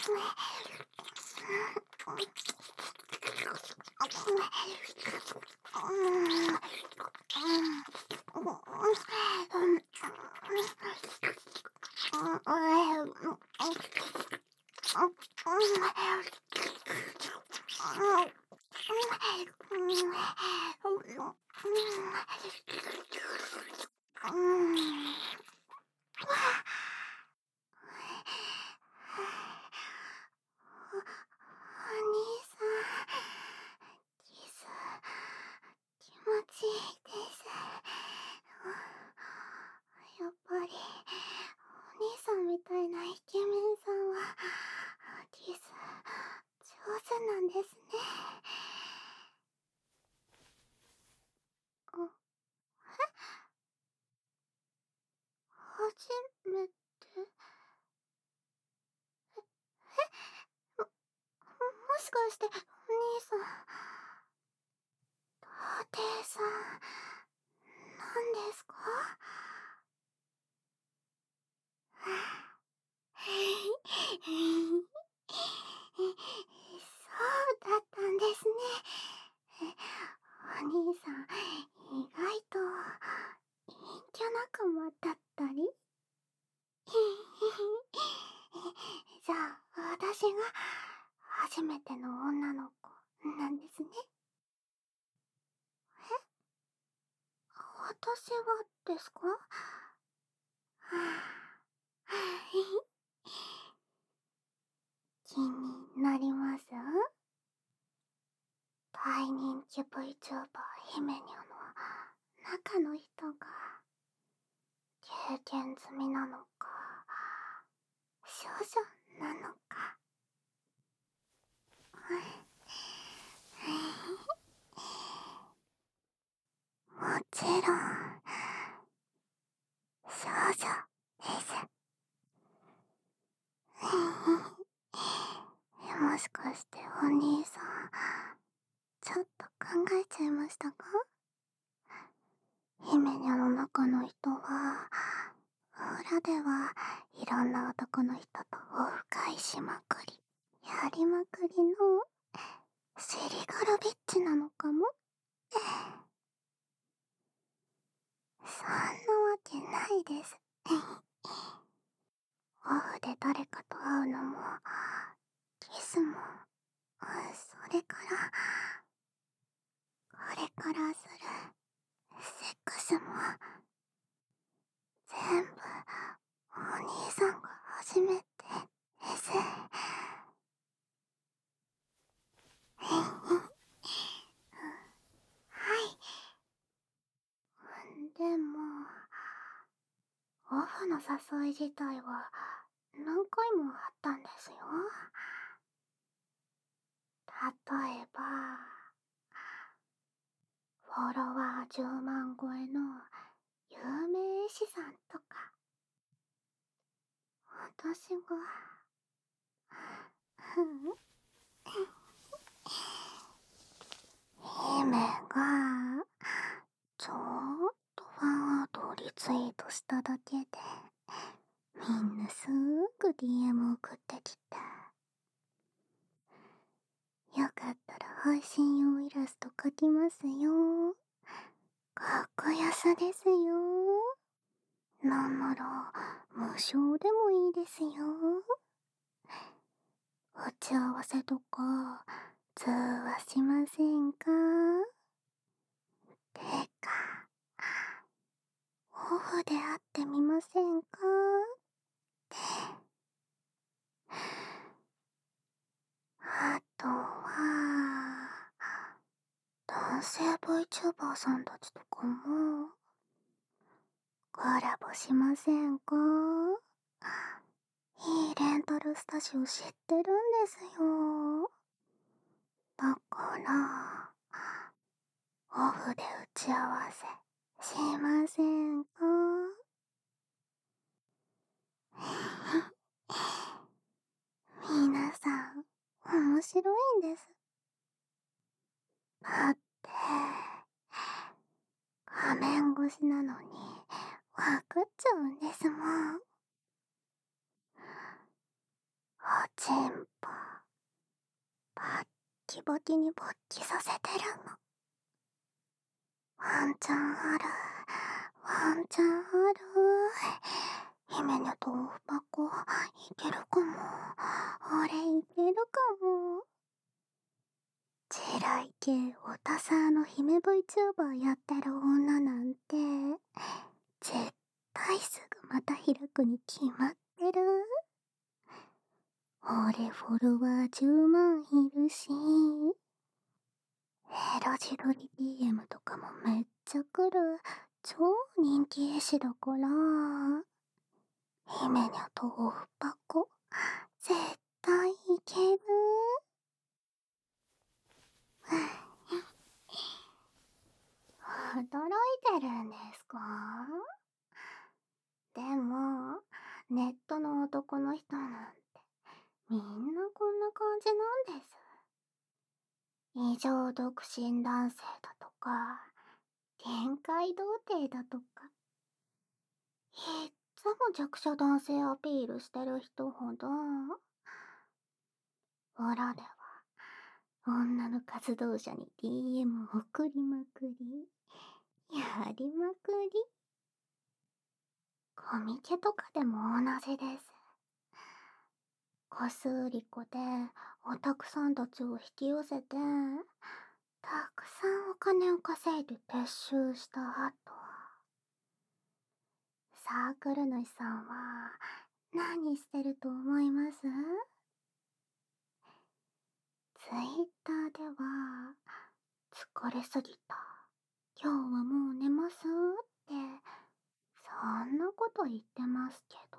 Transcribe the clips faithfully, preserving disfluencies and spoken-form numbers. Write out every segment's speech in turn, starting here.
やっぱりお兄さんみたいなイケメンさんはキス上手なんですね。あ、え？初めて？え、え？も、もしかしてお兄さん、盾さんなんですか？そうだったんですね。お兄さん、意外と陰キャ仲間だったり？じゃあ、私が初めての女の子なんですね。え？私はですか？はぁ、気になります？大人気 VTuber 姫にゃの中の人が経験済みなのか少女なのか。もちろん少女です。もしかしてお兄さん、ちょっと考えちゃいましたか？姫ニャの中の人は裏ではいろんな男の人とオフ会しまくり、やりまくりのシリガルビッチなのかもって。そんなわけないです。オフで誰かと会うのもキスも、それからこれからするセックスも全部お兄さんが初めてです。はい。でも、オフの誘い自体は何回もあったんですよ。例えば、フォロワーじゅうまん超えの有名絵師さんとか。私が、うん、姫がちょっとファンアートをリツイートしただけでみんなすぐ ディーエム 送ってきて、よかったら配信用イラスト描きますよ。格安ですよ。なんなら無償でもいいですよ。打ち合わせとか通話しませんか？てか、オフで会ってみませんかって。あとは、男性 VTuber さんたちとかも、コラボしませんか？いいレンタルスタジオ知ってるんですよ。だから、オフで打ち合わせしませんか？皆さん、面白いんです。だって、画面越しなのに、わかっちゃうんですもん。 おちんぽバッキバキに勃起させてるの。ワンチャンある、ワンチャンある。姫にゃとオフパコいけるかも。俺いけるかも。地雷系オタサーの姫 VTuber やってる女なんて絶対すぐまた開くに決まってる。俺フォロワーじゅうまんいるし、エロ自撮り ディーエム とかもめっちゃ来る超人気絵師だから、姫にゃとオフパコ絶対いける。驚いてるんですか？でもネットの男の人なんてみんなこんな感じなんです。異常独身男性だとか限界童貞だとか、いっつも弱者男性アピールしてる人ほど裏では女の活動者に ディーエム 送りまくり、やりまくり。コミケとかでも同じです。コス売り子でオタクさんたちを引き寄せてたくさんお金を稼いで撤収した後、サークル主さんは何してると思います？ツイッターでは疲れすぎた、今日はもう寝ますってそんなこと言ってますけど、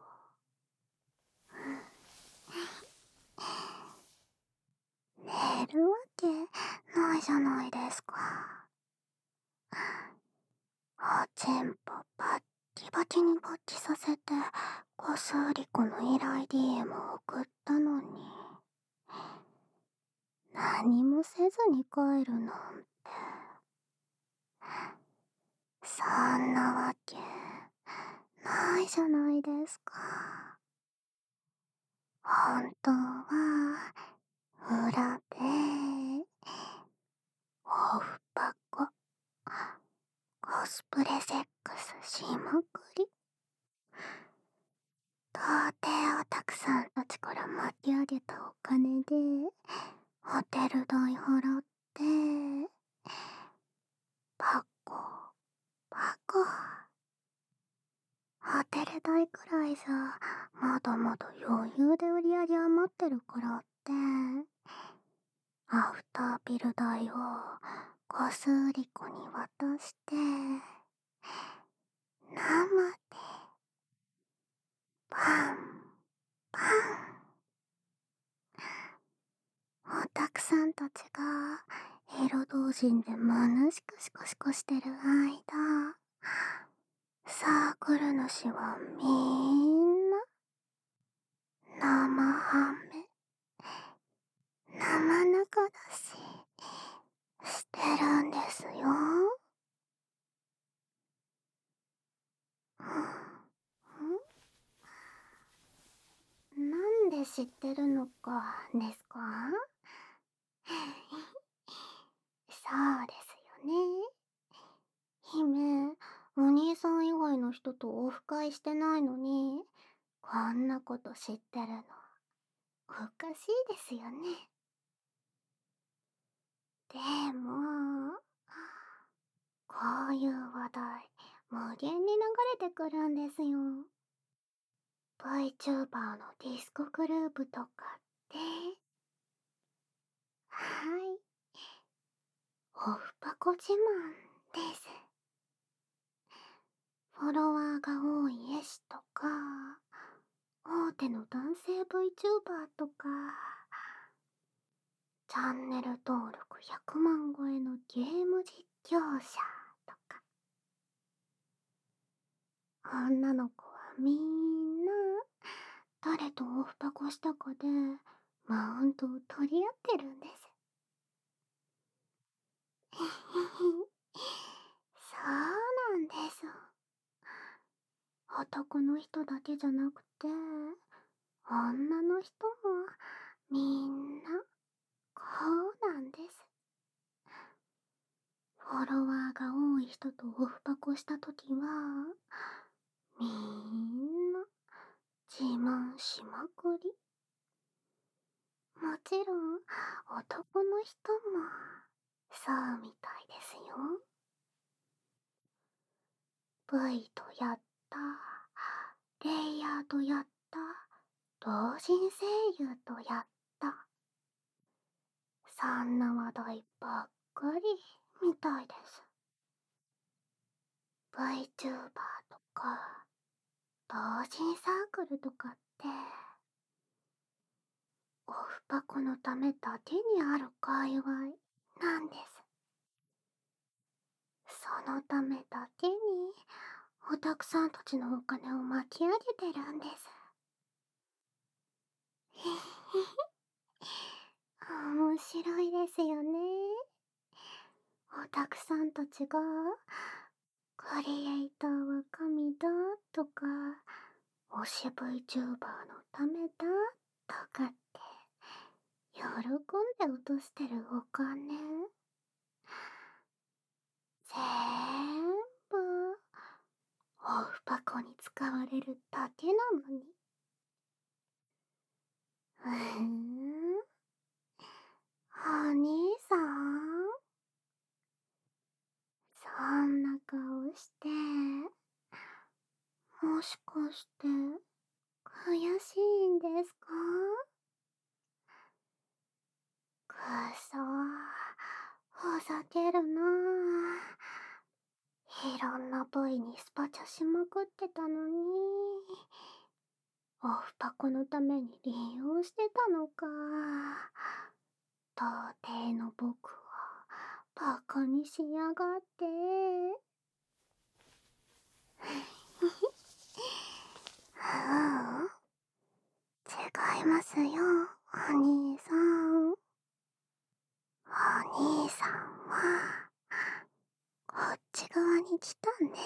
寝るわけないじゃないですか。おちんぽバッキバキに勃起させてコス売り子の依頼 ディーエム を送ったのに何もせずに帰るなんて、そんなわけないじゃないですか。本当は裏でオフパココスプレセックスしまくり、童貞オタクさんたちから巻き上げたお金でホテル代払ってパコパコ、ホテル代くらいじゃまだまだ余裕で売り上げ余ってるからってアフタービル代をコス売り子に渡して生でパンパン、オタクさんたちがエロ同人で虚しくシコシコしてる間、サークル主はみんな生ハメ生中だししてるんですよ。んなんで知ってるのかですか？そうですよね。姫、お兄さん以外の人とオフ会してないのにこんなこと知ってるのおかしいですよね。でもこういう話題無限に流れてくるんですよ。 VTuber のディスコグループとかって、はい、オフパコ自慢です。フォロワーが多い絵師とか大手の男性 VTuber とかチャンネル登録ひゃくまん超えのゲーム実況者とか、女の子はみんな誰とオフパコしたかでマウントを取り合ってるんです。そうなんです。男の人だけじゃなくて女の人もみんなこうなんです。フォロワーが多い人とオフパコしたときは、みんな自慢しまくり。もちろん男の人もそうみたいですよ。V とやった、レイヤーとやった、同人声優とやった。そんな話題ばっかりみたいです。VTuber とか、同人サークルとかって、オフパコのためだけにある界隈なんです。そのためだけに、オタクさんたちのお金を巻き上げてるんです。へへへ、面白いですよね。オタクさんたちが、クリエイターは神だとか、推し VTuber のためだとかって、喜んで落としてるお金、全部、オフパコに使われるだけなのに。うーん、お兄さん、そんな顔して、もしかして、悔しいんですか？くそー、ふざけるなぁ。いろんな部位にスパチャしまくってたのに、オフパコのために利用してたのか。到底の僕をバカにしやがって。ううん、違いますよ、お兄さん。お兄さんは、こっち側に来たんです。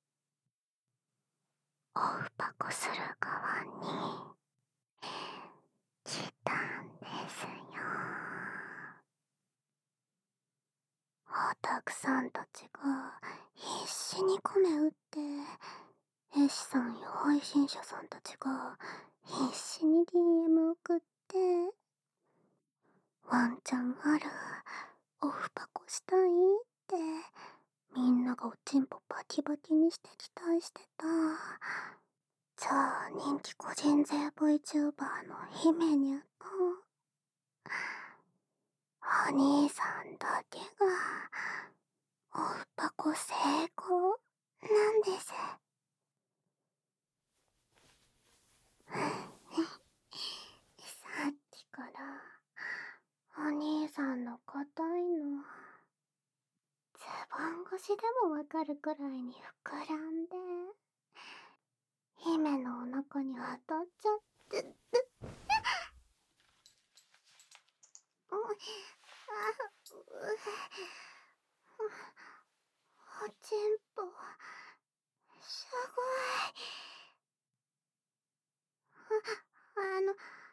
オフパコする側に来たんですよ。オタクさんたちが必死にコメ打って、絵師さんや配信者さんたちが必死に ディーエム 送って、ワンチャンある、オフパコしたいって、みんながおちんぽバキバキにして期待してた、超人気個人税 VTuber の姫にゃと、お兄さんだけが、オフパコ成功なんです。さっきからお兄さんの硬いの、ズボン越しでもわかるくらいに膨らんで、姫のお腹に当たっちゃって。うあうおちんぽすごい。ああの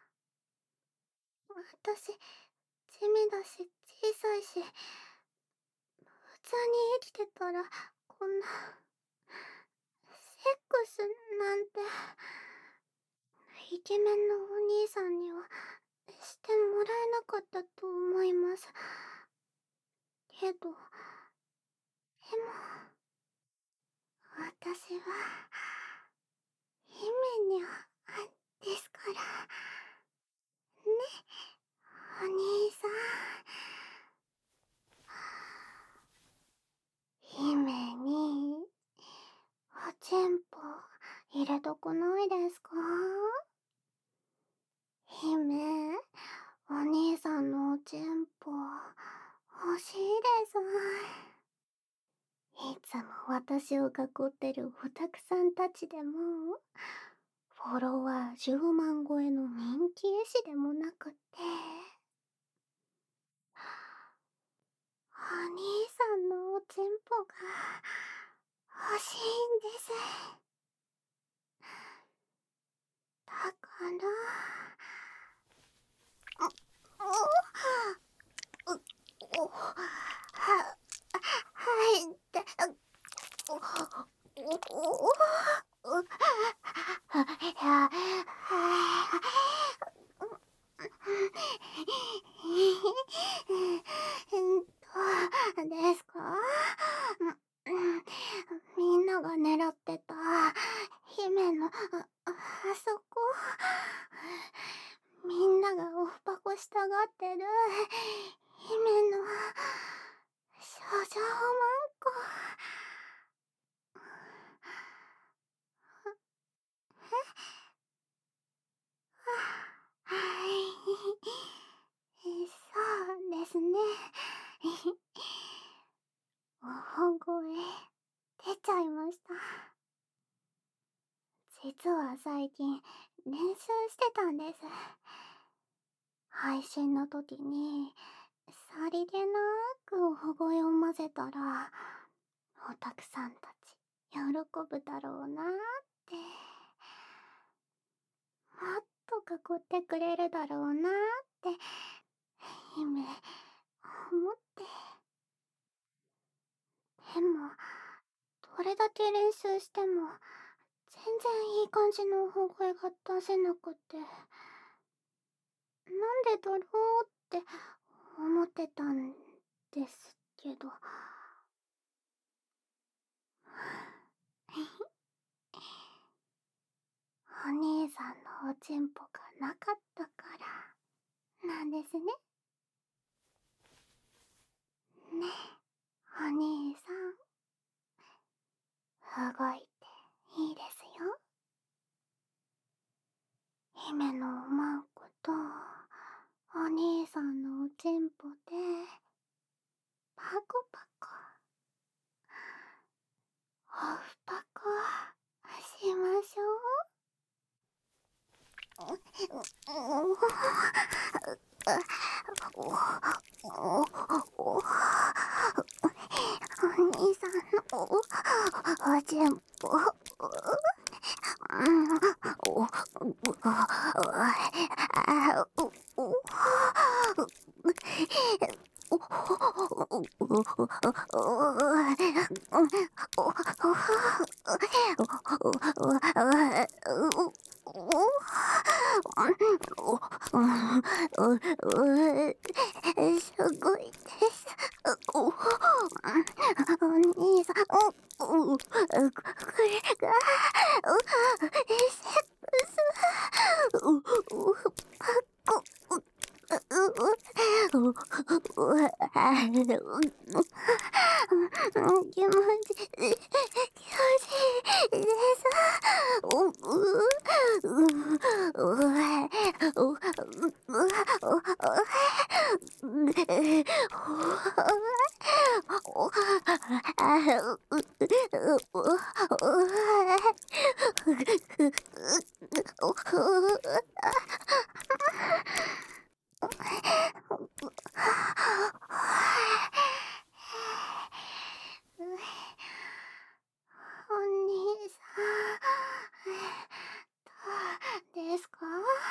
私地味だし小さいし、普通に生きてたらこんなセックスなんてイケメンのお兄さんにはしてもらえなかったと思います。けどでも私は姫にゃですからね、お兄さん。姫におちんぽ入れとこないですか？姫、お兄さんのおちんぽ欲しいです。いつも私を囲ってるオタクさんたちでも、フォロワーじゅうまん超えの人気絵師でもなくって、お兄さんのおちんぽが欲しいんです。だからあ、あそこ。みんながオフパコしたがってる姫の少女おまんこ。はい、そうですね。大声出ちゃいました。実は最近練習してたんです。配信の時にさりげなく大声を混ぜたらおたくさんたち喜ぶだろうなーって、もっと囲ってくれるだろうなーって姫思って。でもどれだけ練習しても全然いい感じの大声が出せなくて、なんでだろうって思ってたんですけど。お兄さんのおちんぽがなかったからなんですね。ねえ、お兄さん、動いていいですよ。姫のおまんことお兄さんのおちんぽでパコパコオフパコしましょう。お兄さんのおちんぽ、すごいです。お兄さん、これがセックスパコ。気持ち気持ちいいです。おうお兄さん、どうですか？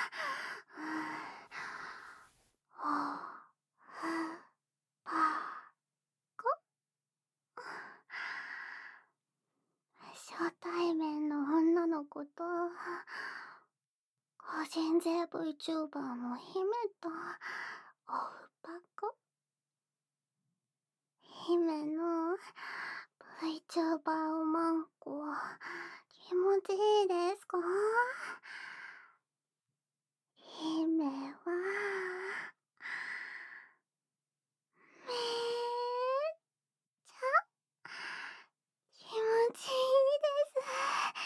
おふぱこ。初対面の女の子と個人税 VTuber の姫とオフパコ。姫の VTuber おまんこ気持ちいいですか？姫はめっちゃ気持ちいいです。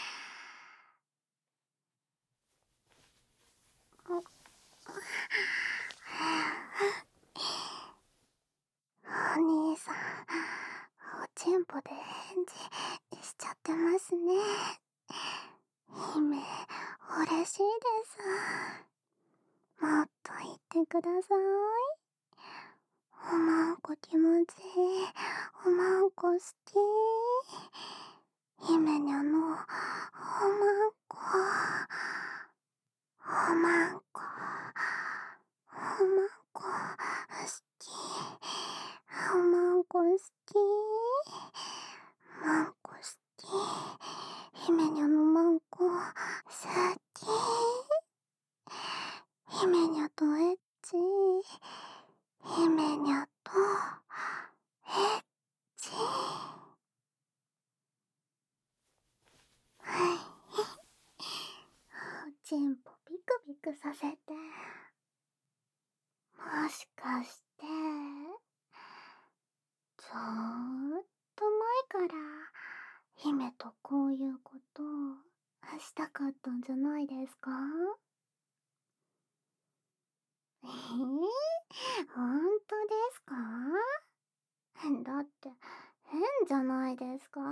お兄さん、おちんぽで返事しちゃってますね。姫、嬉しいです。もっと言ってください。おまんこ気持ちいい。おまんこ好き。姫にゃのおまんこ。おまんこ。おまんこ好き。おまんこ好き。まんこ好き。姫にゃのまんこ好き。姫にゃとエッチ。姫にゃとエッチ。はい。 ちんぽビクビクさせて、もしかして、ずーっと前から姫とこういうことしたかったんじゃないですか？えー、ほんとですか？だって変じゃないですか。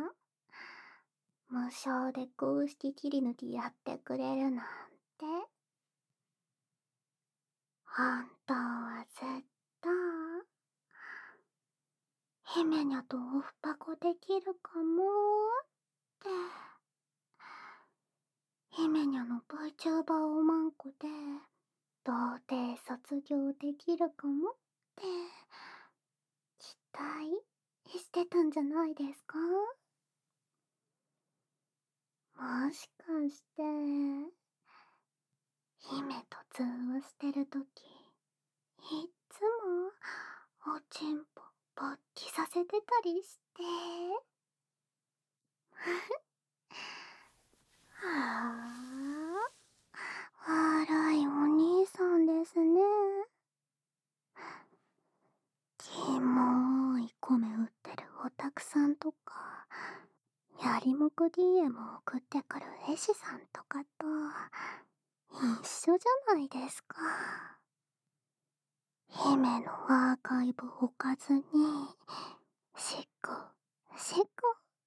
無償で公式切り抜きやってくれるなんて。本当はずっと姫にゃとオフパコできるかもって姫にゃの VTuber おまんこで童貞卒業できるかもって期待してたんじゃないですか？もしかして姫と通話してるときいっつもおちんぽ勃起させてたりしてはあ、悪いお兄さんですね。キモい米売ってるオタクさんとかやりもく ディーエム を送ってくる絵師さんとかと一緒じゃないですか。姫のアーカイブ置かずにしっこしっこ。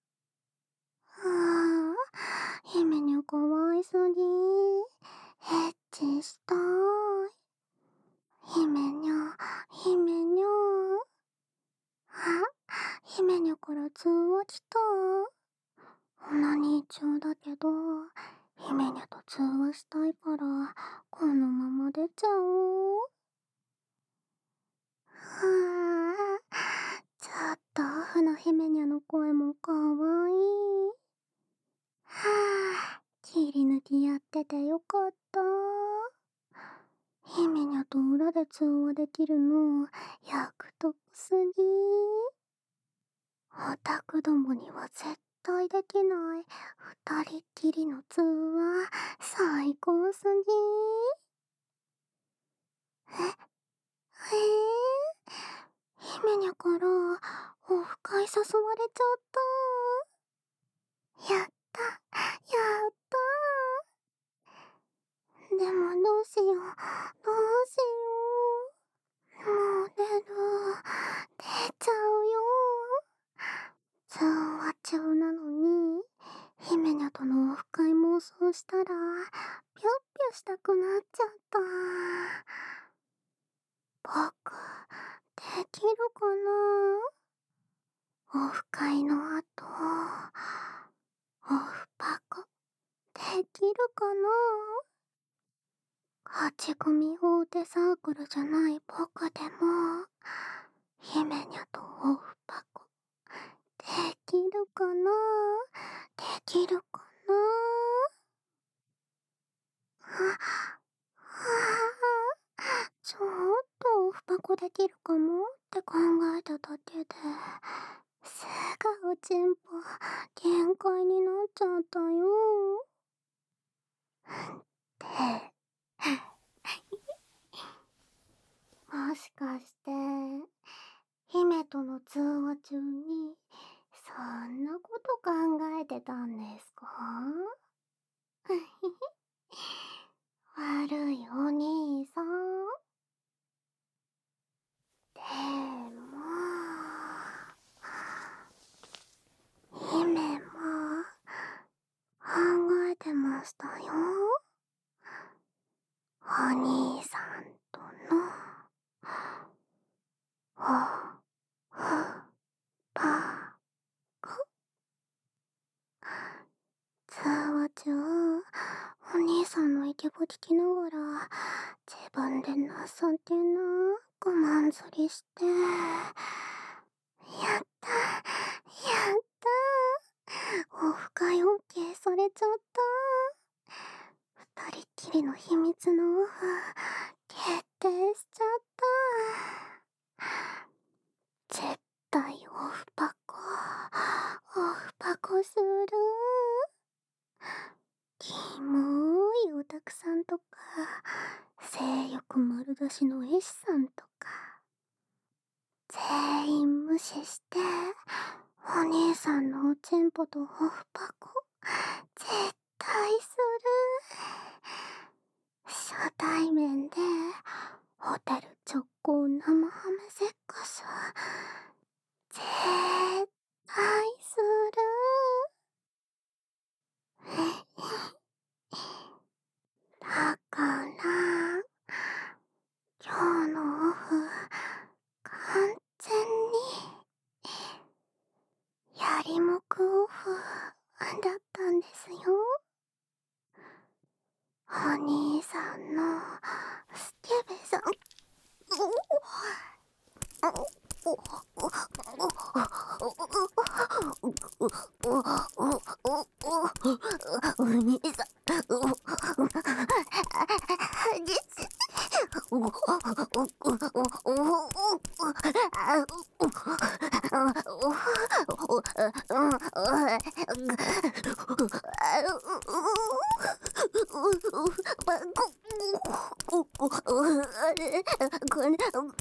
ああ、姫にゃかわいすぎ。エッチしたい。姫にゃ、姫にゃ。あ、姫にゃから通話来た。オナニー中だけど、姫にゃと通話したいから、このまま出ちゃおう。はあ、ちょっとオフの姫にゃの声もかわいい。はあ、切り抜きやっててよかった。姫にゃと裏で通話できるの、役得すぎ。オタクどもには絶対できない二人っきりの通話、最高すぎ。え、えー、姫にゃからオフ会誘われちゃった。やった、やったー。でもどうしよう、どうしよう。もう出る、出ちゃうよ。通話中なのに、姫にゃとのオフ会妄想したら、ぴょっぴょしたくなっちゃった。僕、できるかな？オフ会の後、オフパコ、できるかな？勝ち組大手サークルじゃない僕でも、姫にゃとオフパコ、できるかな？できるかな？あ、あ、ちょっとオフパコできるかもって考えただけで、すぐおちんぽ限界になっちゃったよ。って、もしかして、姫との通話中に、そんなこと考えてたんですか？悪いお兄さん。でも、姫も考えてましたよ。お兄さんとの、お、ふ、ぱ、こ。通話中、お兄さんのイケボ聞きながら、自分で情けなくまんずりして、やった、やった、オフ会オッケーされちゃった。二人っきりの秘密のオフ、決定しちゃった。絶対オフパコ、オフパコする。キモいオタクさんとか、性欲丸出しの絵師さんとか、全員無視して、お兄さんのおちんぽとオフパコ、絶対する。初対面で、ホテル直行生ハメセックス、絶対する。だから、今日のオフ、完全に、やりもくオフだったんですよ。お兄さんのスケベさん。お兄さん、です。この、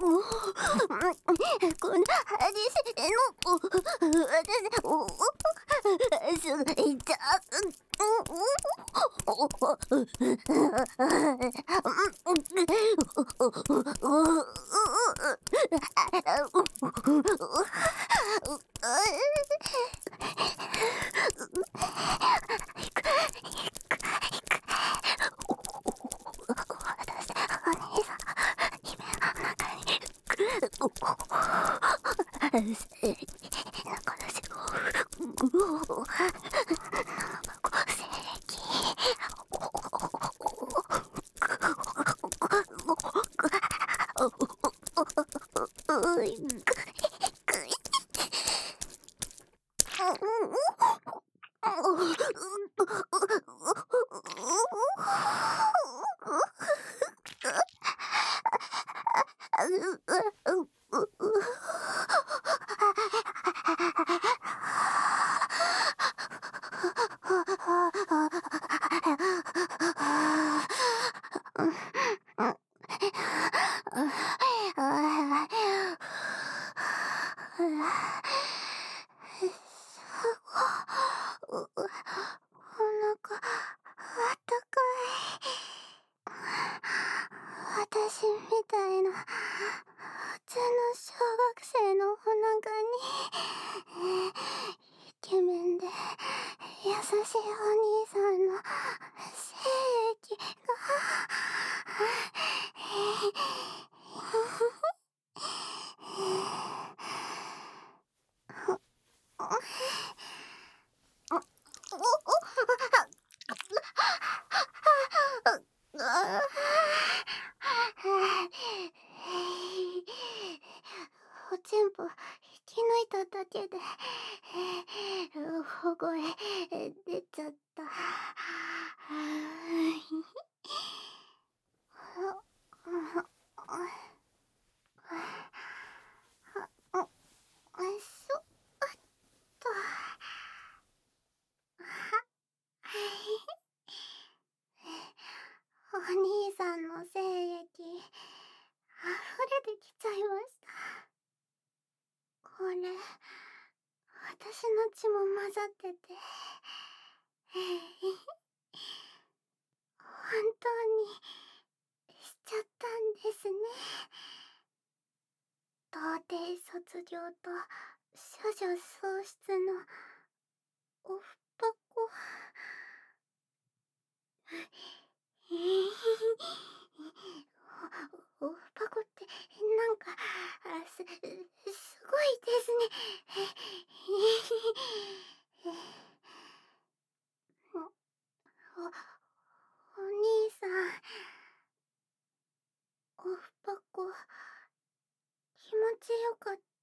このハリセの、私、お、すごい痛。私みたいな普通の小学生のお腹にイケメンで優しいお兄さんの精液がおちんぽ引き抜いただけで大声出ちゃった。そっと。お兄さんの精液溢れてきちゃいました。これ私の血も混ざってて本当にしちゃったんですね。童貞卒業と処女喪失のオフパコ。オフパコってなんかす、すごいですね。お、お兄さん、オフパコ気持ちよかった